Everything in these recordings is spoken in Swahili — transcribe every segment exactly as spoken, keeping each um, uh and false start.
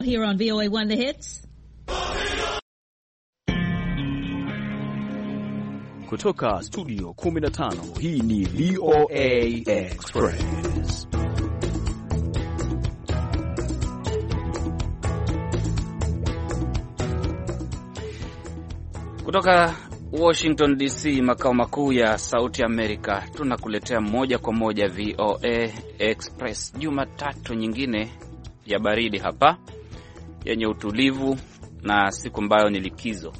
Here on V O A one The Hits. Kutoka studio kumi na tano, hii ni V O A Express. Kutoka Washington D C, makao makuu ya Sauti Amerika, tunakuletea moja kwa moja V O A Express. Jumatatu nyingine ya baridi hapa, yenye utulivu na siku ambayo ni likizo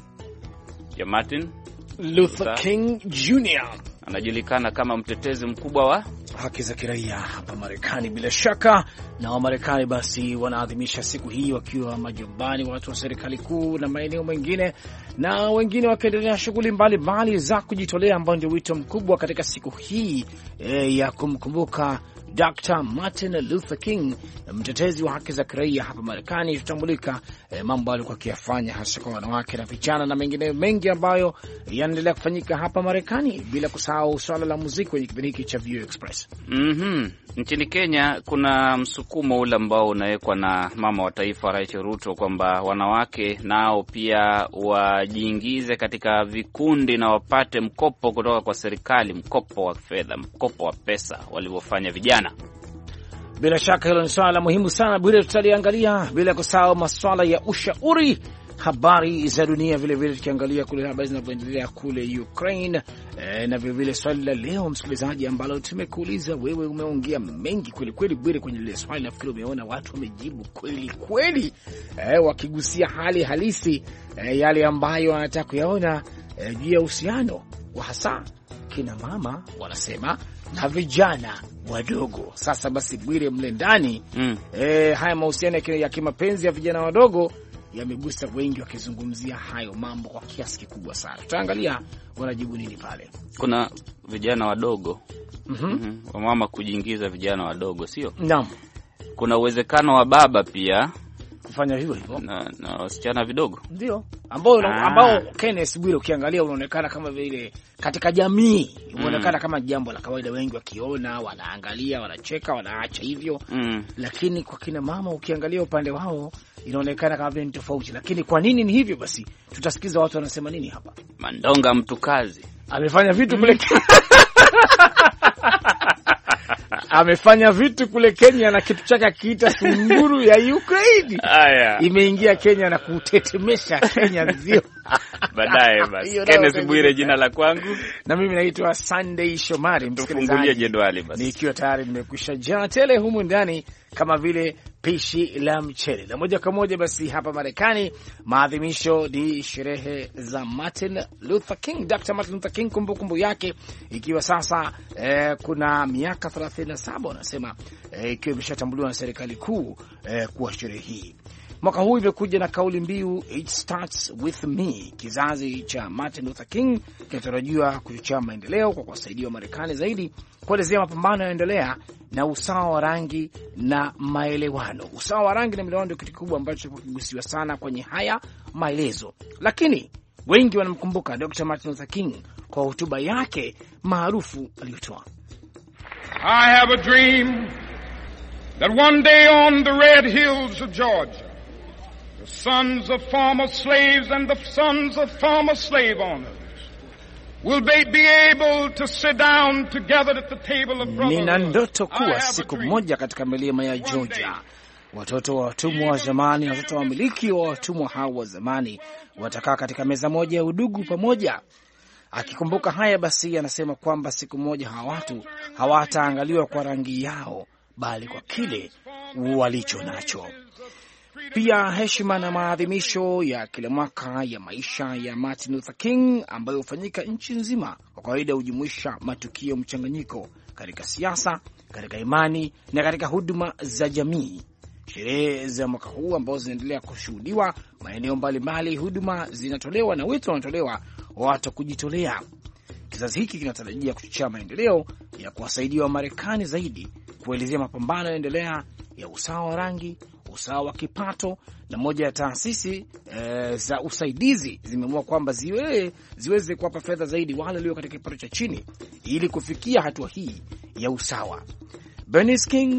ya Martin Luther King Junior anajulikana kama mtetezi mkubwa wa haki za kiraia hapa Marekani. Bila shaka na Wamarekani basi wanaadhimisha siku hii wakiwa majumbani, watu wa serikali kuu na maeneo mengine, na wengine wakiendelea shughuli mbalimbali za kujitolea, ambao ndio wito mkubwa katika siku hii e, ya kumkumbuka Doctor Martin Luther King, mtetezi wa haki za kiraia hapa Marekani. Tutambulika eh, mambo alikuwa akiyafanya hasa kwa wanawake na vijana na mengine mengi ambayo yanaendelea kufanyika hapa Marekani, bila kusahau swala la muziki kwenye kipindi hiki cha V O A Express. Mhm. Nchini Kenya kuna msukumo ule ambao unawekwa na mama wa taifa Rachel Ruto kwamba wanawake nao pia wajiingize katika vikundi na wapate mkopo kutoka kwa serikali, mkopo wa fedha, mkopo wa pesa walivyofanya vijana. Bila shaka hilo ni swala muhimu sana, bila tutaliangalia, bila kusahau masuala ya ushauri, habari za dunia, vile vile tukiangalia kule habari zinavyoendelea kule Ukraine, e, na vile vile swali la leo msikilizaji ambalo tumekuuliza wewe. Umeongea mengi kweli kweli bure kwenye ile swali, nafikiri umeona watu wamejibu kweli kweli, e, wakigusia hali halisi, e, yale ambayo wanataka kuyaona e, juu ya uhusiano wa hasa kina mama wanasema na vijana wadogo. Sasa basi Bwire mle ndani mm. e, haya mahusiano ya kimapenzi ya vijana wadogo yamegusa wengi, wakizungumzia hayo mambo kwa kiasi kikubwa sana. Tutaangalia wanajibu nini pale. Kuna vijana wadogo mhm mm mm -hmm. mama kujiingiza vijana wadogo, sio? Naam. Kuna uwezekano wa baba pia kufanya hivyo hivyo na, na wasichana vidogo, ndio ambao ah. ambao Kenneth Bwire ukiangalia unaonekana kama vile katika jamii unaonekana mm. kama jambo la kawaida, wengi wakiona wanaangalia, wanacheka, wanaacha hivyo mm. lakini kwa kina mama ukiangalia upande wao inaonekana kama vile ni tofauti. Lakini kwa nini ni hivyo? Basi tutasikiza watu wanasema nini hapa. Mandonga mtu kazi amefanya vitu kule amefanya vitu kule Kenya na kitu chake akiita sunguru ya Ukraine. Aya. Imeingia Kenya na kutetemesha Kenya nzio. Baadaye basi. Kenneth Bwire jina la kwangu. Na mimi naitwa Sunday Shomari, msikilizaji. Jedwali basi. Nikiwa tayari nimekwisha jana tele humu ndani kama vile pishi la mchele. Na moja kwa moja basi hapa Marekani maadhimisho ni sherehe za Martin Luther King, Doctor Martin Luther King, kumbukumbu yake ikiwa sasa eh, kuna miaka thelathini na saba wanasema eh, ikiwa imeshatambuliwa na serikali kuu eh, kuwa sherehe hii. Mwaka huu imekuja na kauli mbiu It Starts With Me. Kizazi cha Martin Luther King kinatarajiwa kuchochea maendeleo kwa kuwasaidia Marekani zaidi kuelezea mapambano yanayoendelea na usawa wa rangi na maelewano. Usawa wa rangi na maelewano ndio kitu kikubwa ambacho kigusiwa sana kwenye haya maelezo. Lakini wengi wanamkumbuka Doctor Martin Luther King kwa hotuba yake maarufu aliyotoa. I have a dream that one day on the red hills of Georgia, the sons of former slaves and the sons of former slave owners will be, be able to sit down together at the table of brotherhood. Nina ndoto kuwa siku moja katika milima ya Georgia watoto wa watumwa wa zamani na watoto wa wamiliki wa watumwa hao wa zamani watakaa katika meza moja ya udugu pamoja. Akikumbuka haya basi anasema kwamba siku moja hawa watu hawataangaliwa kwa rangi yao bali kwa kile walicho nacho. Pia heshima na maadhimisho ya kila mwaka ya maisha ya Martin Luther King ambayo hufanyika nchi nzima, kwa kawaida hujumuisha matukio mchanganyiko katika siasa, katika imani na katika huduma za jamii. Sherehe za mwaka huu ambazo zinaendelea kushuhudiwa maeneo mbalimbali, huduma zinatolewa na wito wanatolewa watu kujitolea. Kizazi hiki kinatarajia kuchochea maendeleo ya kuwasaidia Wamarekani zaidi kuelezea mapambano yanaendelea ya usawa wa rangi, usawa wa kipato, na moja ya taasisi e, za usaidizi zimeamua kwamba ziwe ziweze kuwapa fedha zaidi wale walio katika kipato cha chini ili kufikia hatua hii ya usawa. Bernice King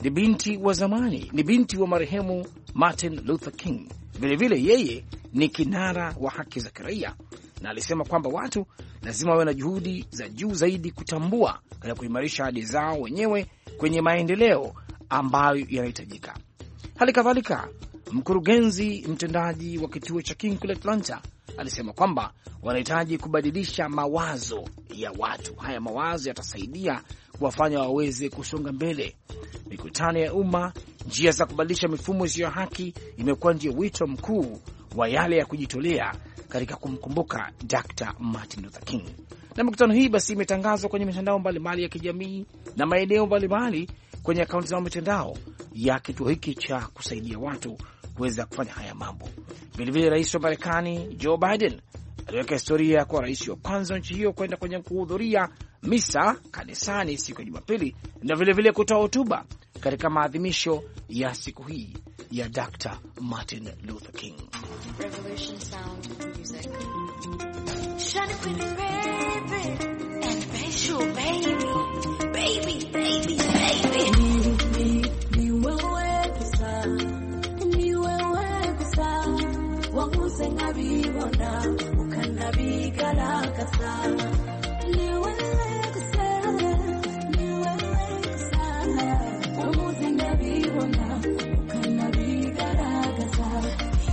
ni binti wa zamani, ni binti wa marehemu Martin Luther King. Vilevile yeye ni kinara wa haki za kiraia, na alisema kwamba watu lazima wawe na juhudi za juu zaidi kutambua na kuimarisha hadi zao wenyewe kwenye maendeleo ambayo yanahitajika. Hali kadhalika, mkurugenzi mtendaji wa kituo cha King kule Atlanta alisema kwamba wanahitaji kubadilisha mawazo ya watu. Haya mawazo yatasaidia kuwafanya waweze kusonga mbele. Mikutano ya umma, njia za kubadilisha mifumo isiyo haki imekuwa ndio wito mkuu wa yale ya kujitolea katika kumkumbuka Doctor Martin Luther King. Na mikutano hii basi imetangazwa kwenye mitandao mbalimbali ya kijamii na maeneo mbalimbali kwenye akaunti za mitandao ya kituo hiki cha kusaidia watu kuweza kufanya haya mambo. Vilevile rais wa Marekani Joe Biden aliweka historia kwa rais wa kwanza nchi hiyo kwenda kwenye kuhudhuria misa kanisani siku ya Jumapili na vilevile kutoa hotuba katika maadhimisho ya siku hii ya Doctor Martin Luther King. Revolution sound music. Shine pretty baby and special baby. Baby, baby, baby. Ni ni wewe kusa. Ni wewe kusa. Wamuze ngabibona ukanabigaragaza. Ni wewe kusa. Ni wewe kusa. Wamuze ngabibona ukanabigaragaza.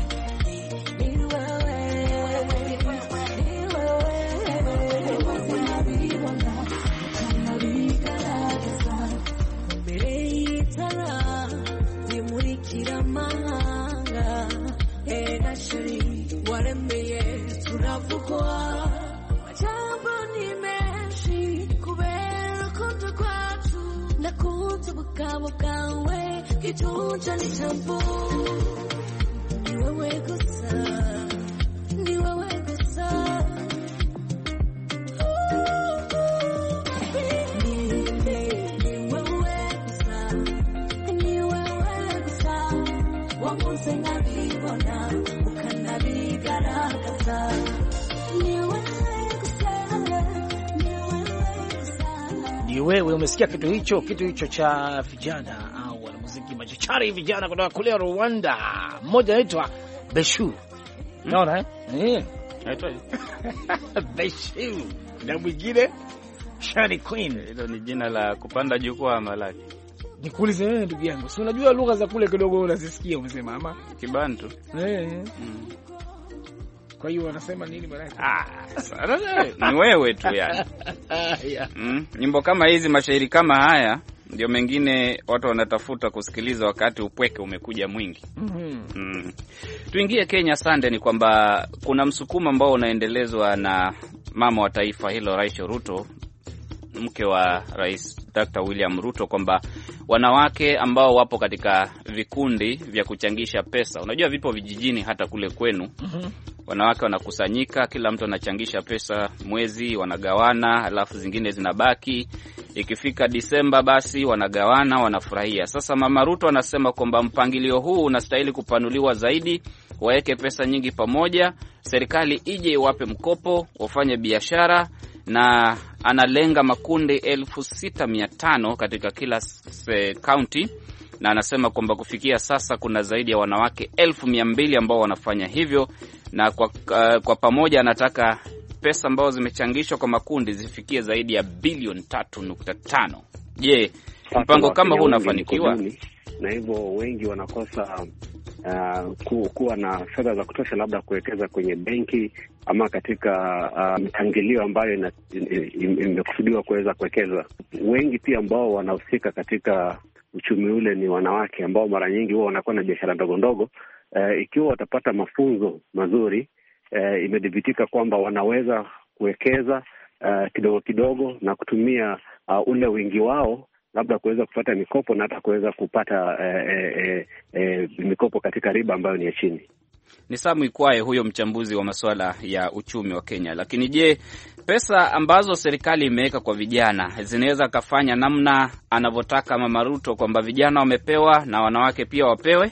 Ni wewe umesikia kitu hicho, kitu hicho cha vijana au wanamuziki machachari vijana kutoka kule Rwanda. Mmoja anaitwa Beshu. Unaona eh? Eh. Anaitwa Beshu. Na mwingine Shani Queen. Hilo ni jina la kupanda jukwaa ama laki. Nikuulize wewe ndugu yangu, si unajua lugha za kule kidogo unazisikia umesema ama? Kibantu. Eh. Mm. Kwa hiyo wanasema nini bwana? Ah, sasa ni wewe tu yani. Yeah. Mm, nyimbo kama hizi, mashairi kama haya ndio mengine watu wanatafuta kusikiliza wakati upweke umekuja mwingi. Mhm. Mm. Tuingie Kenya Sunday, ni kwamba kuna msukumo ambao unaendelezwa na mama wa taifa hilo Rachel Ruto, mke wa Rais Doctor William Ruto, kwamba wanawake ambao wapo katika vikundi vya kuchangisha pesa, unajua vipo vijijini hata kule kwenu. Mhm. Wanawake wanakusanyika, kila mtu anachangisha pesa mwezi, wanagawana, alafu zingine zinabaki. Ikifika Disemba basi wanagawana, wanafurahia. Sasa Mama Ruto anasema kwamba mpangilio huu unastahili kupanuliwa zaidi, waweke pesa nyingi pamoja, serikali ije iwape mkopo, wafanye biashara, na analenga makundi elfu sita mia tano katika kila county, na anasema kwamba kufikia sasa kuna zaidi ya wanawake elfu mia mbili ambao wanafanya hivyo, na kwa, uh, kwa pamoja anataka pesa ambazo zimechangishwa kwa makundi zifikie zaidi ya bilioni tatu nukta tano. Je, mpango kama huu unafanikiwa? Na hivyo wengi wanakosa uh, ku, kuwa na fedha za kutosha labda kuwekeza kwenye benki ama katika uh, mipangilio ambayo imekusudiwa kuweza kuwekeza. Wengi pia ambao wanahusika katika uchumi ule ni wanawake ambao mara nyingi huwa wanakuwa na biashara ndogo ndogo. Uh, ikiwa watapata mafunzo mazuri, uh, imedhibitika kwamba wanaweza kuwekeza uh, kidogo kidogo na kutumia uh, ule wingi wao labda kuweza kupata mikopo na hata kuweza kupata eh, eh, eh, mikopo katika riba ambayo ni ya chini. Ni Samu Ikwae huyo mchambuzi wa masuala ya uchumi wa Kenya. Lakini je, pesa ambazo serikali imeweka kwa vijana zinaweza kafanya namna anavyotaka Mama Ruto kwamba vijana wamepewa na wanawake pia wapewe?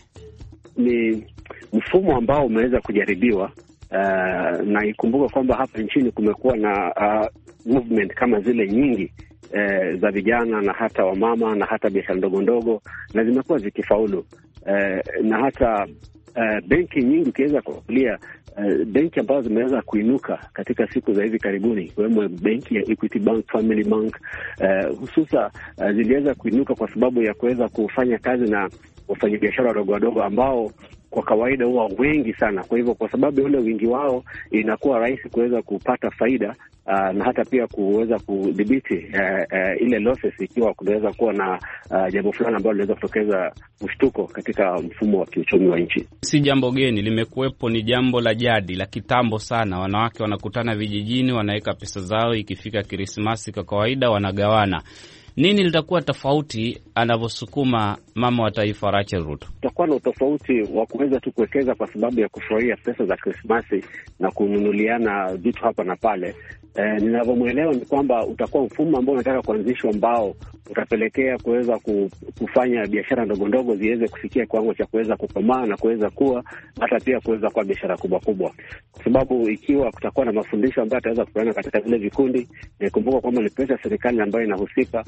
Ni mfumo ambao umeweza kujaribiwa, uh, na ikumbuka kwamba hapa nchini kumekuwa na uh, movement kama zile nyingi eh, za vijana na hata wamama na hata biashara ndogo ndogo, na zimekuwa zikifaulu eh, na hata eh, benki nyingi ukiweza kuangalia Uh, benki ambazo zimeweza kuinuka katika siku za hivi karibuni, ikiwemo benki ya Equity Bank, Family Bank uh, hususa uh, ziliweza kuinuka kwa sababu ya kuweza kufanya kazi na wafanyabiashara wadogo wadogo ambao kwa kawaida huwa wengi sana. Kwa hivyo kwa sababu ule wingi wao inakuwa rahisi kuweza kupata faida uh, na hata pia kuweza kudhibiti uh, uh, ile losses ikiwa kunaweza kuwa na uh, jambo fulani ambalo linaweza kutokeza mshtuko katika mfumo wa kiuchumi wa nchi. Si jambo geni, limekuwepo, ni jambo la jadi la kitambo sana. Wanawake wanakutana vijijini, wanaweka pesa zao, ikifika Krismasi kwa kawaida wanagawana. Nini litakuwa tofauti anavyosukuma mama wa taifa Rachel Ruto? Tutakuwa na utofauti wa kuweza tu kuwekeza kwa sababu ya kufurahia pesa za Krismasi na kununuliana vitu hapa na pale. E, ninavyomwelewa ni kwamba utakuwa mfumo ambao unataka kuanzishwa ambao utapelekea kuweza kufanya biashara ndogo ndogo ziweze kufikia kiwango cha kuweza kukomaa na kuweza kuwa hata pia kuweza kuwa biashara kubwa kubwa, kwa sababu ikiwa kutakuwa na mafundisho ambayo ataweza kupeana katika vile vikundi, nikumbuka kwamba ni pesa serikali ambayo inahusika.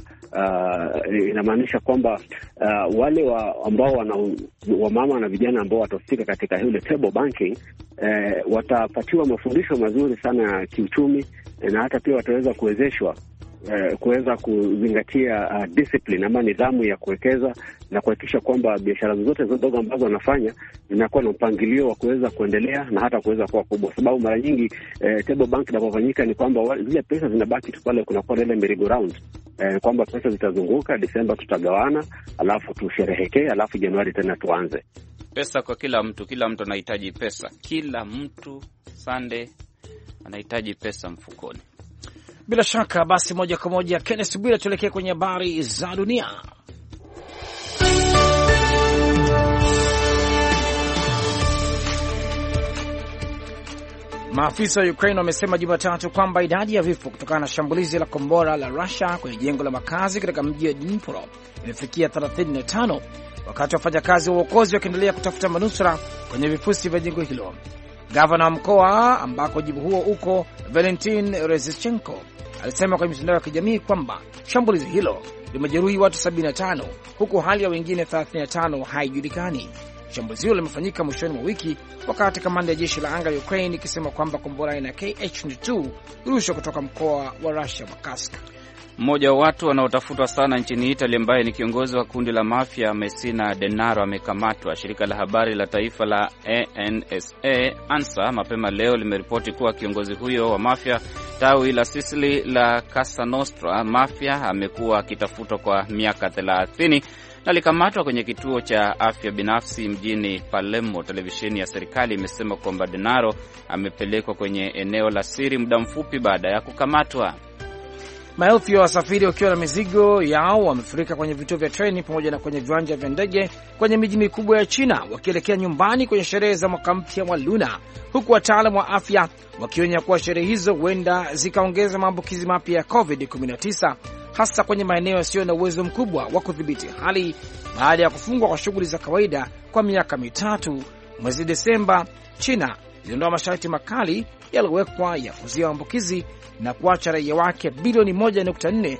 Uh, inamaanisha kwamba uh, wale wa ambao wana wamama na vijana ambao watahusika katika ile table banking uh, watapatiwa mafundisho mazuri sana ya kiuchumi, na hata pia wataweza kuwezeshwa Uh, kuweza kuzingatia uh, discipline ama nidhamu ya kuwekeza na kuhakikisha kwamba biashara zote ndogo ambazo wanafanya zinakuwa na mpangilio wa kuweza kuendelea na hata kuweza kuwa kubwa, sababu mara nyingi uh, table bank inapofanyika ni kwamba zile pesa zinabaki tu pale, kunakuwa na ile merry go round uh, kwamba pesa zitazunguka, Desemba tutagawana, alafu tusherehekee, alafu Januari tena tuanze. Pesa kwa kila mtu, kila mtu anahitaji pesa, kila mtu Sunday anahitaji pesa mfukoni. Bila shaka basi, moja kwa moja Kenneth Bwira, tuelekee kwenye habari za dunia. Maafisa wa Ukraine wamesema Jumatatu kwamba idadi ya vifo kutokana na shambulizi la kombora la Russia kwenye jengo la makazi katika mji wa Dnipro imefikia thelathini na tano, wakati wafanyakazi wa uokozi wakiendelea kutafuta manusura kwenye vifusi vya jengo hilo. Gavana wa mkoa ambako jibu huo uko, Valentin Rezichenko, alisema kwenye mitandao ya kijamii kwamba shambulizi hilo limejeruhi watu sabini na tano huku hali ya wengine thelathini na tano haijulikani. Shambulizi hilo limefanyika mwishoni mwa wiki wakati kamanda ya jeshi la anga ya Ukraine ikisema kwamba kombora aina K H ishirini na mbili rushwa kutoka mkoa wa Russia wa Kursk. Mmoja wa watu wanaotafutwa sana nchini Italy ambaye ni kiongozi wa kundi la mafia Messina Denaro amekamatwa. Shirika la habari la taifa la A N S A ANSA mapema leo limeripoti kuwa kiongozi huyo wa mafia tawi la Sicily la Casa Nostra Mafia amekuwa akitafutwa kwa miaka thelathini na alikamatwa kwenye kituo cha afya binafsi mjini Palermo. Televisheni ya serikali imesema kwamba Denaro amepelekwa kwenye eneo la siri muda mfupi baada ya kukamatwa. Maelfu ya wasafiri wakiwa na mizigo yao wamefurika kwenye vituo vya treni pamoja na kwenye viwanja vya ndege kwenye miji mikubwa ya China wakielekea nyumbani kwenye sherehe za mwaka mpya wa Luna, huku wataalamu wa afya wakionya kuwa sherehe hizo huenda zikaongeza maambukizi mapya ya covid kumi na tisa, hasa kwenye maeneo yasiyo na uwezo mkubwa wa kudhibiti hali baada ya kufungwa kwa shughuli za kawaida kwa miaka mitatu. Mwezi Desemba, China iliondoa masharti makali yaliyowekwa ya kuzuia maambukizi na kuacha raia wake bilioni moja nukta nne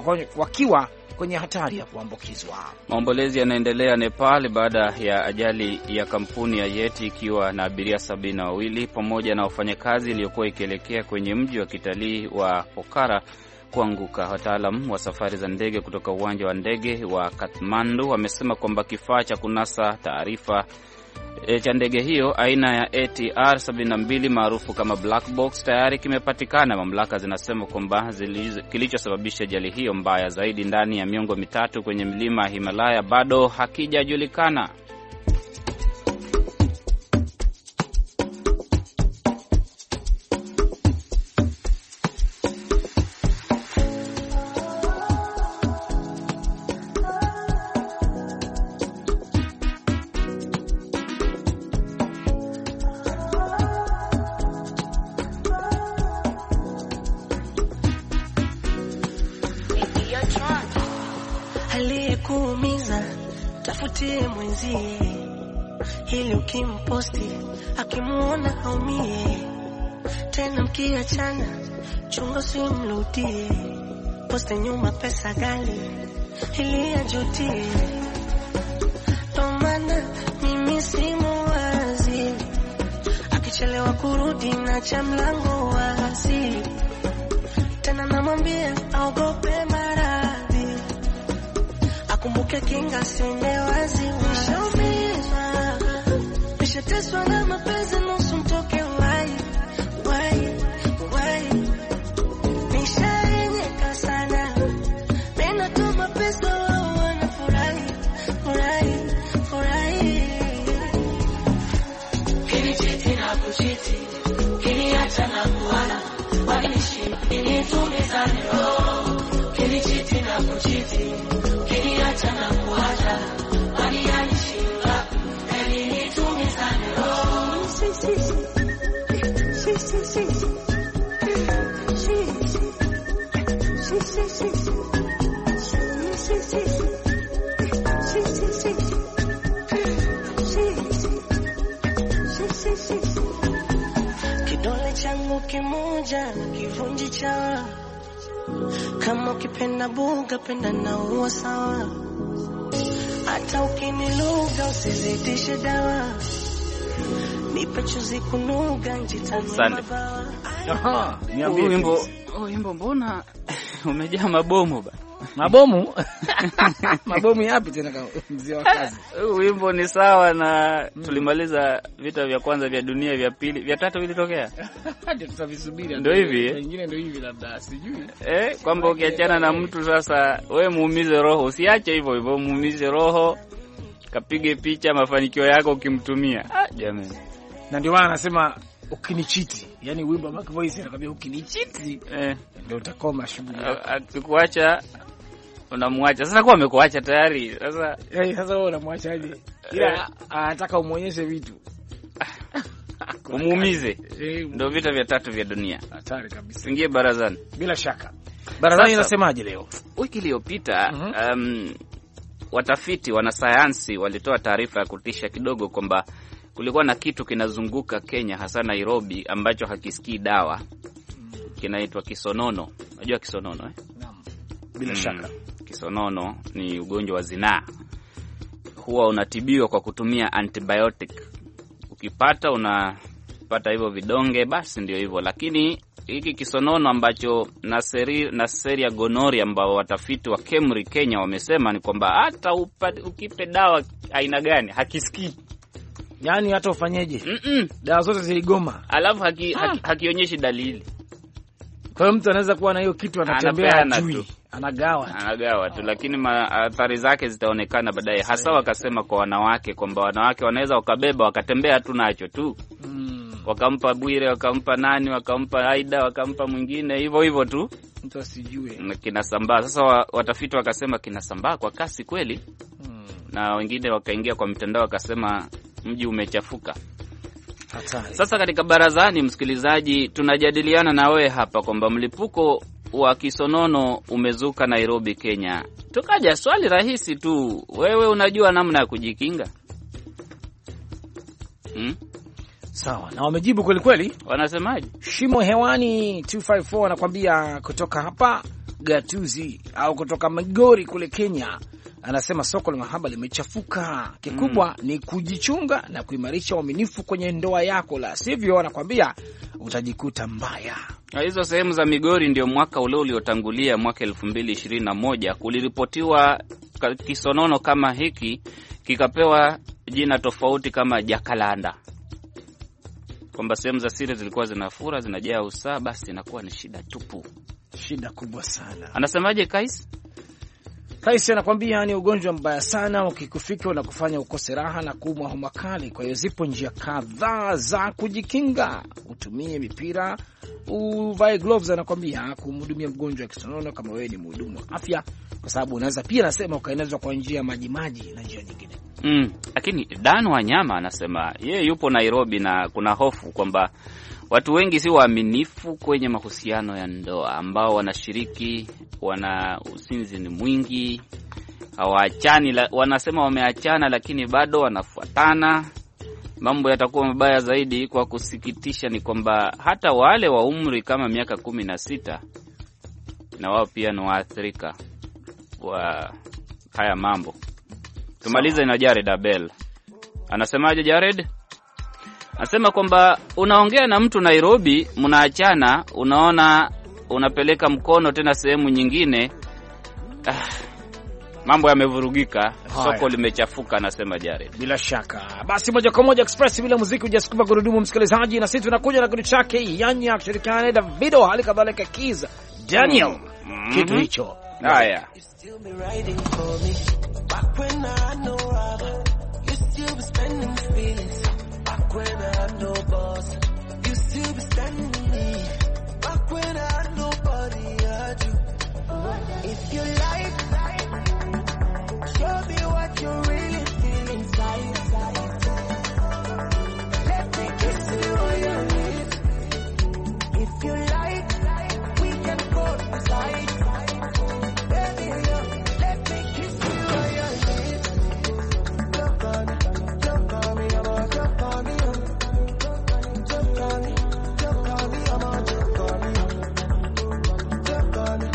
wakiwa kwenye hatari ya kuambukizwa. Maombolezi yanaendelea Nepal baada ya ajali ya kampuni ya Yeti ikiwa na abiria sabini na wawili pamoja na wafanyakazi iliyokuwa ikielekea kwenye mji wa kitalii wa Pokhara kuanguka. Wataalamu wa safari za ndege kutoka uwanja wa ndege wa Kathmandu wamesema kwamba kifaa cha kunasa taarifa E, cha ndege hiyo aina ya A T R sabini na mbili maarufu kama black box tayari kimepatikana. Mamlaka zinasema kwamba kilichosababisha ajali hiyo mbaya zaidi ndani ya miongo mitatu kwenye milima ya Himalaya bado hakijajulikana. Aliyekuumiza tafutie mwenzie, ili ukimposti akimuona haumie tena. Mkiachana chunga simrudie, poste nyuma pesa gali ili ajutie. Tomana mimi simu wazi, akichelewa kurudi na cha mlango wazi. Tena namwambia aogope maradhi, akumbuke kinga sende wazi. Nishaumizwa, nishateswa na mapenzi nusu mtoke wai wai wai. Nishaenyeka sana, mena tuma pesa wana furahi furahi furahi. Kini chiti na kuchiti, kini acha na kuana, wanishi kini tumezani roho. Kini chiti na kuchiti, kini acha na kuacha, wanianishi kini tumezani roho. Si si si si si si si kidole changu kimoja kivunji chawa. Kama ukipenda buga penda na uwa sawa, hata ukiniluga usizidishe dawa. Nipe chuzi kunuga njitani mabawa. Aha, niambie wimbo. Oh, wimbo mbona umejaa mabomu ba? Mabomu? Mabomu yapi tena kama mzee wa kazi? Wimbo ni sawa na tulimaliza vita vya kwanza vya dunia, vya pili, vya tatu vilitokea. Hadi tutavisubiri. Ndio hivi. Wengine ndio hivi labda sijui. Eh, kwamba ukiachana na mtu sasa wewe muumize roho, usiache hivyo hivyo muumize roho. Kapige picha mafanikio yako ukimtumia. Ah, jamani. Na ndio maana anasema ukinichiti, yani wimbo wa Mac Voice anakuambia ukinichiti eh ndio utakoma shughuli. Akikuacha unamwacha. Sasa kwa amekuacha tayari. Sasa eh sasa wewe unamwachaje? Ila anataka umuonyeshe vitu. Umuumize. Ndio vita vya tatu vya dunia. Hatari kabisa. Ingie barazani. Bila shaka. Barazani inasemaje leo? Wiki iliyopita mm -hmm. um, watafiti wanasayansi walitoa taarifa ya kutisha kidogo kwamba kulikuwa na kitu kinazunguka Kenya, hasa Nairobi, ambacho hakisikii dawa. Kinaitwa kisonono. Unajua kisonono eh? Naam. Bila mm, shaka. Kisonono ni ugonjwa wa zinaa. Huwa unatibiwa kwa kutumia antibiotic. Ukipata unapata hivyo vidonge, basi ndio hivyo. Lakini hiki kisonono ambacho Naseri Naseria gonori ambao watafiti wa Kemri Kenya wamesema ni kwamba hata upate, ukipe dawa aina gani hakisikii. Yaani hata ufanyeje? Mm -mm. Dawa zote ziligoma. Alafu haki, haki, hakionyeshi dalili. Kwa hiyo mtu anaweza kuwa na hiyo kitu anatembea juu, anagawa. Anagawa tu, lakini athari zake zitaonekana baadaye. Hasa wakasema kwa wanawake kwamba wanawake wanaweza wakabeba wakatembea tu nacho tu. Mm. Wakampa Bwire, wakampa nani, wakampa Aida, wakampa mwingine hivyo hivyo tu. Mtu asijue. Kinasambaa. Sasa watafiti wakasema kinasambaa kwa kasi kweli. Mm. Na wengine wakaingia kwa mitandao wakasema mji umechafuka. Hatari. Sasa katika barazani, msikilizaji, tunajadiliana na wewe hapa kwamba mlipuko wa kisonono umezuka Nairobi, Kenya. Tukaja swali rahisi tu, wewe unajua namna ya kujikinga? Hmm? Sawa, na wamejibu kweli kweli. Wanasemaje? Shimo hewani mbili tano nne anakuambia kutoka hapa Gatuzi au kutoka Migori kule Kenya. Anasema soko la mahaba limechafuka. Kikubwa mm. ni kujichunga na kuimarisha uaminifu kwenye ndoa yako, la sivyo anakuambia utajikuta mbaya. Na hizo sehemu za Migori ndio mwaka ule uliotangulia mwaka elfu mbili ishirini na moja kuliripotiwa kisonono kama hiki, kikapewa jina tofauti kama Jakalanda. Kwamba sehemu za siri zilikuwa zinafura, zinajaa usaa, basi inakuwa ni shida tupu. Shida kubwa sana. Anasemaje Kais? Kaisi anakuambia ni ugonjwa mbaya sana, ukikufika unakufanya ukose raha na kuumwa homa kali. Kwa hiyo zipo njia kadhaa za kujikinga. Utumie mipira, uvae gloves, anakuambia kumhudumia mgonjwa wa kisonono kama wewe ni mhudumu wa afya, kwa sababu unaweza pia nasema ukaenezwa kwa njia ya maji maji na njia nyingine. Mm, lakini Dan Wanyama anasema yeye yupo Nairobi na kuna hofu kwamba watu wengi si waaminifu kwenye mahusiano ya ndoa, ambao wanashiriki, wana usinzi ni mwingi, hawaachani, wanasema wameachana lakini bado wanafuatana. Mambo yatakuwa mabaya zaidi. Kwa kusikitisha ni kwamba hata wale wa umri kama miaka kumi na sita na wao pia ni waathirika wa haya mambo. Tumalize na Jared Abel. Anasemaje Jared? Anasema kwamba unaongea na mtu Nairobi, mnaachana, unaona unapeleka mkono tena sehemu nyingine. Ah, mambo yamevurugika, soko limechafuka, anasema Jared. Bila shaka. Basi moja kwa moja Express bila muziki hujasukuma gurudumu, msikilizaji, na sisi tunakuja na kitu chake Yanya kushirikiana na Davido, hali kadhalika Kiz Daniel. Mm-hmm. Kitu hicho. Haya. If you like, show me what you really feel inside. Let me kiss you on your lips. If you like, we can go inside. Baby, let me kiss you on your lips. Look on me, look on me, I'm on, look on me, look on me, look on me, I'm on, look on me, look on me.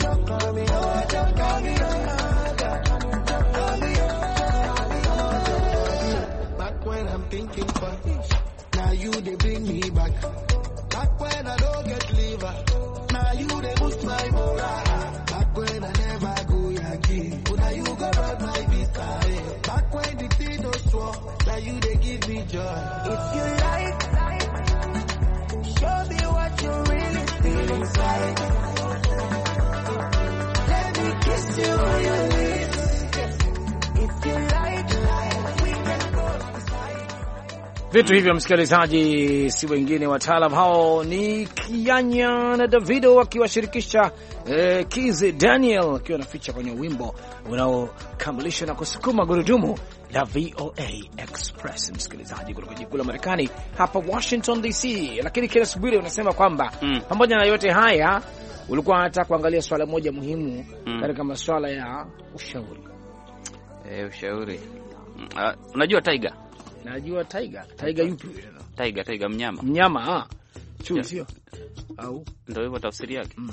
Back when I'm thinking twice, now you they bring me back. Back when I don't get liver, now you they boost my morale. Back when I never go again, now you go run my visa. Back when the thing was strong, now you they give me joy. If you like, show me what you really feel inside. Kiss you on your lips. If you like, we can go inside. Vitu hivyo msikilizaji, si wengine wataalam hao ni Kiyanya na Davido wakiwashirikisha eh, Kiz Daniel akiwa na feature kwenye wimbo unaokamilisha na kusukuma gurudumu la V O A Express, msikilizaji, kutoka jiji la Marekani hapa Washington D C. Lakini kila subiri unasema kwamba mm. pamoja na yote haya ulikuwa unataka kuangalia swala moja muhimu mm. katika masuala ya ushauri. Eh, ushauri. Uh, unajua Tiger? Najua Tiger. Tiger yupi? Tiger, Tiger mnyama. Mnyama, ah. Chui sio? Au ndio hivyo tafsiri yake. Mm.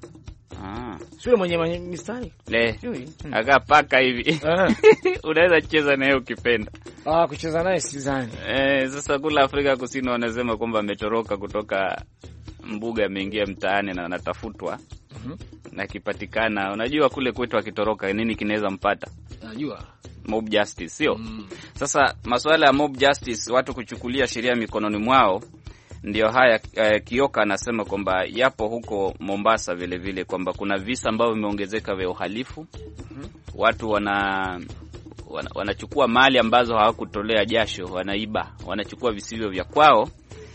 Ah. Sio mwenye mistari? Le. Hmm. Akapaka hivi. Unaweza kucheza naye ukipenda. Ah, kucheza naye sidhani. Eh, sasa kula Afrika Kusini wanasema kwamba ametoroka kutoka mbuga, ameingia mtaani na anatafutwa. Mhm. Na kipatikana, unajua kule kwetu akitoroka nini kinaweza mpata? Najua. Mob justice, sio? Mm. Sasa masuala ya mob justice, watu kuchukulia sheria mikononi mwao, ndio haya. Uh, Kioka anasema kwamba yapo huko Mombasa vile vile, kwamba kuna visa ambavyo vimeongezeka vya uhalifu. Mm-hmm. Watu wana, wana wanachukua mali ambazo hawakutolea jasho, wanaiba, wanachukua visivyo vya kwao.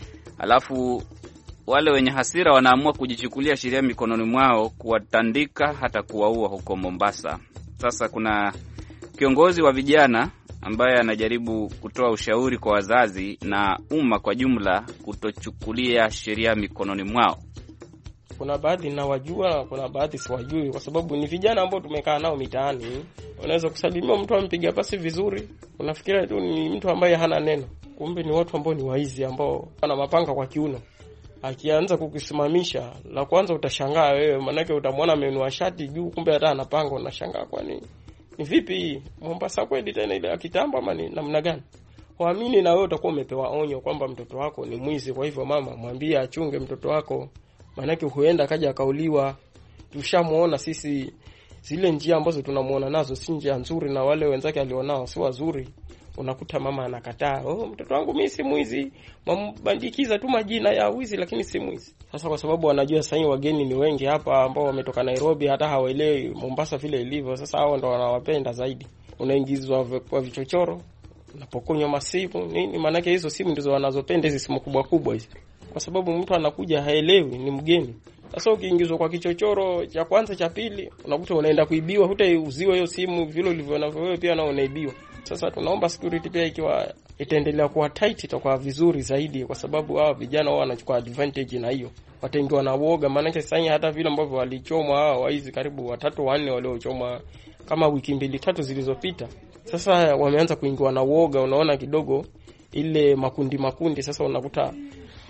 Alafu wale wenye hasira wanaamua kujichukulia sheria mikononi mwao, kuwatandika hata kuwaua huko Mombasa. Sasa kuna kiongozi wa vijana ambaye anajaribu kutoa ushauri kwa wazazi na umma kwa jumla kutochukulia sheria mikononi mwao. Kuna baadhi nawajua, kuna baadhi siwajui, kwa sababu ni vijana ambao tumekaa nao mitaani. Unaweza kusalimia mtu ampiga pasi vizuri, unafikiria tu ni mtu ambaye hana neno, kumbe ni watu ambao ni waizi, ambao wana mapanga kwa kiuno. Akianza kukusimamisha, la kwanza utashangaa wewe, manake utamwona amenua shati juu, kumbe hata anapanga. Unashangaa kwa nini? Ni vipi Mombasa kweli tena ile akitamba ama ni namna gani? Waamini na wewe utakuwa umepewa onyo kwamba mtoto wako ni mwizi, kwa hivyo mama mwambie achunge mtoto wako, manake huenda kaja akauliwa. Tushamuona sisi zile njia ambazo tunamuona nazo si njia nzuri, na wale wenzake alionao si wazuri. Unakuta mama anakataa, oh mtoto wangu mimi si mwizi, mambandikiza tu majina ya wizi lakini si mwizi. Sasa kwa sababu wanajua sasa wageni ni wengi hapa ambao wametoka Nairobi, hata hawaelewi Mombasa vile ilivyo. Sasa hao ndo wanawapenda zaidi. Unaingizwa kwa vichochoro, unapokonywa masimu nini, maana yake hizo simu ndizo wanazopenda, hizo simu kubwa kubwa hizi, kwa sababu mtu anakuja haelewi, ni mgeni. Sasa ukiingizwa kwa kichochoro cha kwanza cha pili, unakuta unaenda kuibiwa, hutauziwa hiyo simu vile ulivyo na wewe pia na unaibiwa. Sasa tunaomba security pia ikiwa itaendelea kuwa tight itakuwa vizuri zaidi, kwa sababu hao vijana wao wanachukua advantage na hiyo. Wataingiwa na uoga, maana yake sasa hata vile ambavyo walichomwa hao waizi karibu watatu wanne waliochomwa kama wiki mbili tatu zilizopita. Sasa wameanza kuingiwa na uoga, unaona kidogo ile makundi makundi. Sasa unakuta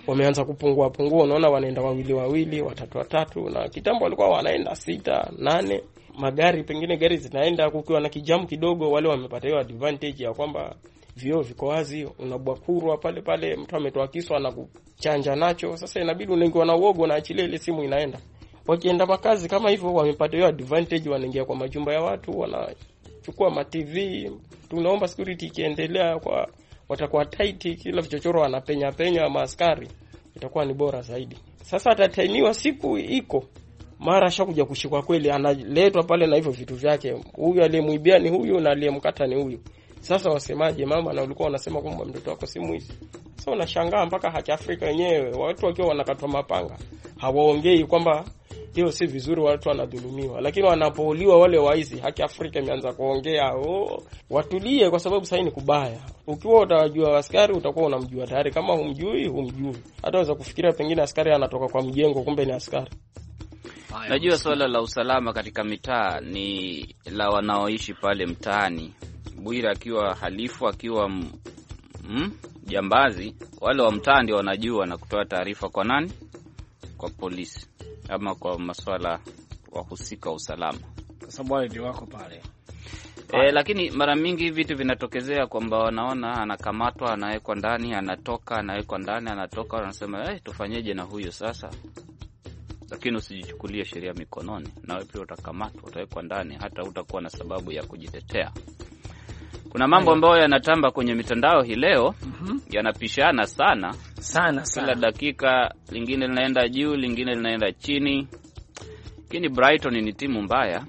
wameanza kupungua pungua, unaona wanaenda wawili wawili, watatu watatu, na kitambo walikuwa wanaenda sita, nane. Magari pengine gari zinaenda kukiwa na kijamu kidogo, wale wamepata hiyo advantage ya kwamba vioo viko wazi, unabwakurwa pale pale, mtu ametoa kisu anakuchanja nacho. Sasa inabidi unaingia na uogo na achilie ile simu inaenda. Wakienda makazi kama hivyo, wamepata hiyo advantage, wanaingia kwa majumba ya watu, wanachukua ma T V. Tunaomba security ikiendelea, kwa watakuwa tight, kila vichochoro wanapenya penya maaskari, itakuwa ni bora zaidi. Sasa atatainiwa siku iko mara shakuja kushikwa kweli, analetwa pale na hivyo vitu vyake, huyu aliyemwibia ni huyu na aliyemkata ni huyu. Sasa wasemaje mama, na ulikuwa unasema kwamba mtoto wako simu hizi? Sasa unashangaa mpaka haki Afrika wenyewe watu wakiwa wanakatwa mapanga hawaongei kwamba hiyo si vizuri, watu wanadhulumiwa, lakini wanapouliwa wale waizi, haki Afrika imeanza kuongea. Oh, watulie, kwa sababu sasa ni kubaya. Ukiwa utajua askari utakuwa unamjua tayari, kama humjui humjui. Hata waweza kufikiria pengine askari anatoka kwa mjengo, kumbe ni askari. Najua swala la usalama katika mitaa ni la wanaoishi pale mtaani. Bwira akiwa halifu, akiwa mm, jambazi, wale wa mtaa ndio wanajua na kutoa taarifa kwa nani? Kwa polisi ama kwa masuala wahusika usalama, kwa sababu wale ndio wako pale. E, lakini mara mingi vitu vinatokezea kwamba wanaona anakamatwa, anawekwa ndani, anatoka, anawekwa ndani, anatoka, wanasema eh, hey, tufanyeje na huyo sasa? Lakini usijichukulie sheria mikononi, na wewe pia utakamatwa, utawekwa ndani, hata utakuwa na sababu ya kujitetea. Kuna mambo ambayo yanatamba kwenye mitandao hii leo, mm-hmm. yanapishana sana sana sana. Kila dakika lingine linaenda juu, lingine linaenda chini. Lakini Brighton ni timu mbaya.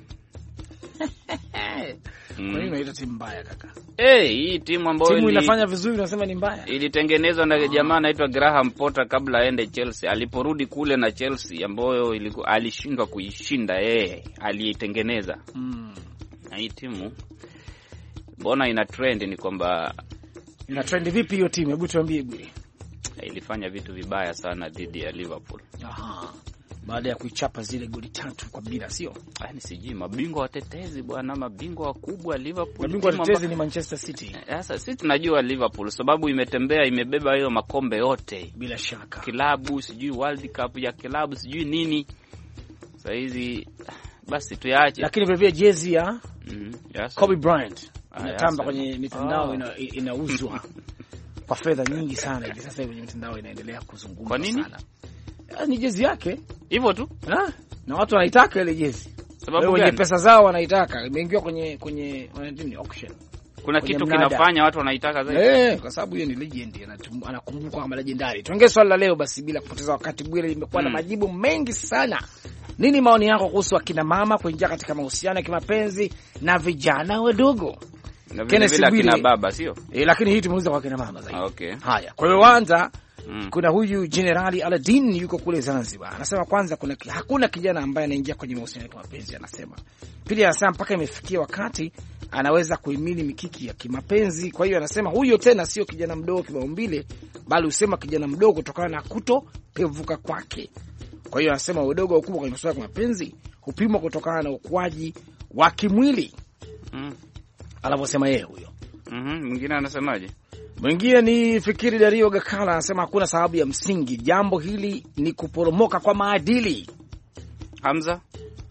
Mm. Kwa nini inaitwa timu mbaya kaka? Eh, hey, hii timu ambayo timu inafanya vizuri unasema ni mbaya. Ilitengenezwa na oh. jamaa anaitwa Graham Potter kabla aende Chelsea. Aliporudi kule na Chelsea ambayo ilikuwa alishindwa kuishinda yeye, aliitengeneza. Mm. Na hii timu mbona ina trend ni kwamba ina trend vipi hiyo timu? Hebu tuambie bure. Ilifanya vitu vibaya sana dhidi ya Liverpool. Aha. Baada ya kuichapa zile goli tatu kwa bila, sio? Yaani siji mabingwa watetezi bwana, mabingwa wakubwa Liverpool. Mabingwa watetezi ni Manchester City. Sasa sisi tunajua Liverpool sababu imetembea, imebeba hiyo makombe yote bila shaka. Kilabu, sijui World Cup ya kilabu, sijui nini. Sasa hizi basi tuyaache. Lakini vile vile jezi ya mm, yes. Kobe Bryant inatamba kwenye mitandao, oh. ina, inauzwa kwa fedha nyingi sana hivi sasa. Hivi mitandao inaendelea kuzungumza sana. Ni jezi yake hivyo tu, ha? Na watu wanaitaka ile jezi. Sababu wenye pesa zao wanaitaka. Imeingia kwenye kwenye wanaitini auction. Kuna kitu mnada kinafanya watu wanaitaka zaidi. Eh, kwa sababu yeye ni legend, anakumbukwa kama legendary. Tuongee swali la leo basi bila kupoteza wakati. Bwire limekuwa na hmm. majibu mengi sana. Nini maoni yako kuhusu akina mama kuingia katika mahusiano ya kimapenzi na vijana wadogo? Na vile vile akina baba, sio? Eh, lakini hii tumeuliza kwa akina mama zaidi. Ah, okay. Haya, kwa hiyo wanza Mm. kuna huyu Generali Aladdin yuko kule Zanzibar. Anasema kwanza kuna hakuna kijana ambaye anaingia kwenye mahusiano ya mapenzi, anasema. Pili anasema mpaka imefikia wakati anaweza kuhimili mikiki ya kimapenzi. Kwa hiyo anasema huyo tena sio kijana mdogo kimaumbile, bali usema kijana mdogo kutokana na kuto pevuka kwake. Kwa hiyo anasema udogo au ukubwa kwenye masuala ya mapenzi hupimwa kutokana na ukuaji wa kimwili. Mm. Anavyosema yeye huyo. Mhm, mwingine anasemaje? Mwingine ni Fikiri Dario Gakala, anasema hakuna sababu ya msingi, jambo hili ni kuporomoka kwa maadili. Hamza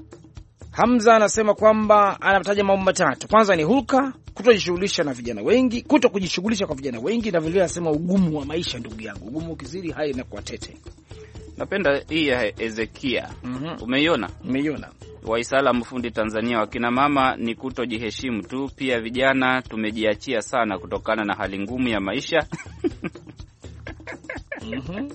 Hamza anasema kwamba anataja mambo matatu. Kwanza ni hulka, kutojishughulisha na vijana wengi, kuto kujishughulisha kwa vijana wengi, na vile anasema ugumu wa maisha. Ndugu yangu, ugumu ukizidi hai na kwa tete. Napenda hii ya Ezekia. Mm-hmm. Umeiona? Umeiona. Waisala mfundi Tanzania, wakina mama ni kutojiheshimu tu, pia vijana tumejiachia sana kutokana na hali ngumu ya maisha. Mhm.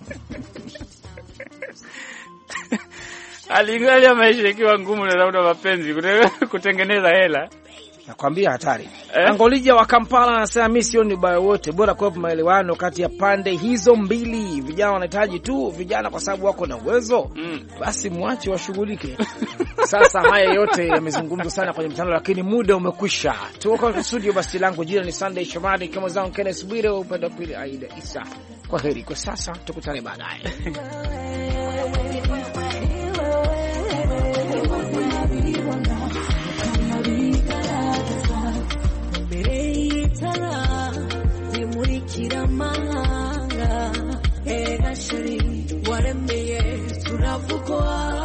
Hali ya maisha ikiwa ngumu na labda mapenzi kutengeneza hela. Nakwambia hatari. Eh? Angolija wa Kampala anasema mimi sioni ubaya wote, bora kuwepo maelewano kati ya pande hizo mbili. Vijana wanahitaji tu vijana kwa sababu wako na uwezo. Mm. Basi muache washughulike. Sasa haya yote yamezungumzwa sana kwenye mtandao, lakini muda umekwisha. Tuko kwa studio, basi langu jina ni Sunday Shomari, kama zangu Kenneth Bwire, upande wa pili Aida Isa. Kwa heri kwa sasa, tukutane baadaye. Kira mahanga, shari waremeye turavugwa